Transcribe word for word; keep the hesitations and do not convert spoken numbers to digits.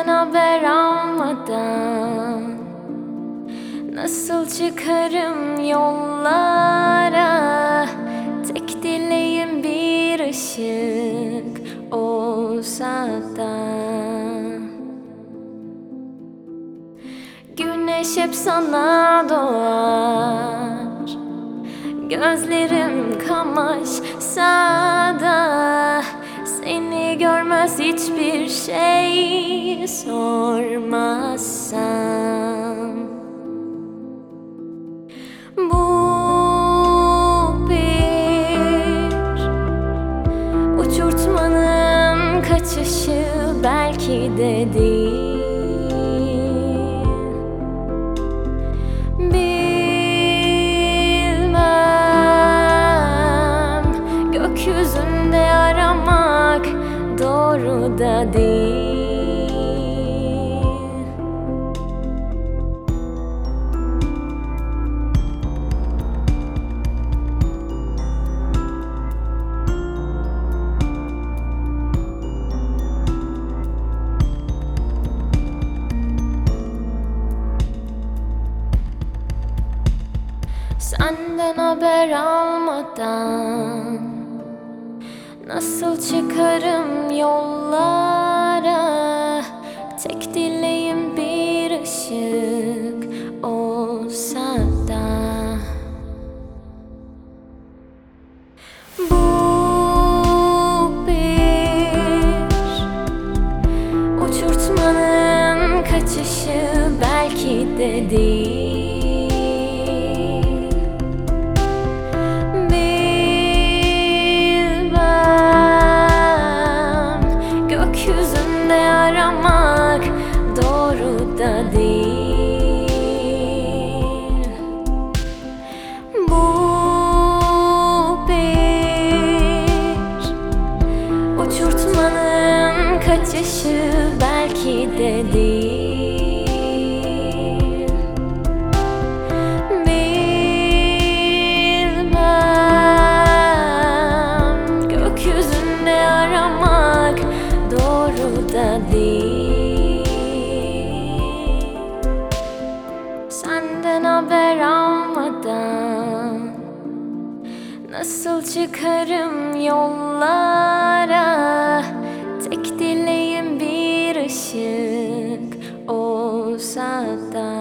Senden haber almadan nasıl çıkarım yollara? Tek dileğim bir ışık olsa da. Güneş hep sana doğar, gözlerim kamaşsa da seni görmez hiçbir şey sormazsam. Bu bir uçurtmanın kaçışı belki de değil. Bilmem, gökyüzünde aramak doğru da değil. Senden haber almadan nasıl çıkarım yollara? Tek dileğim bir ışık olsa da. Bu bir uçurtmanın kaçışı belki de değil. Gökyüzünde aramak doğru da değil. Bu bir uçurtmanın kaçışı belki de değil. Bilmem, gökyüzünde aramak doğru da değil. Senden haber almadan nasıl çıkarım yollara? Tek dileğim bir ışık olsa da.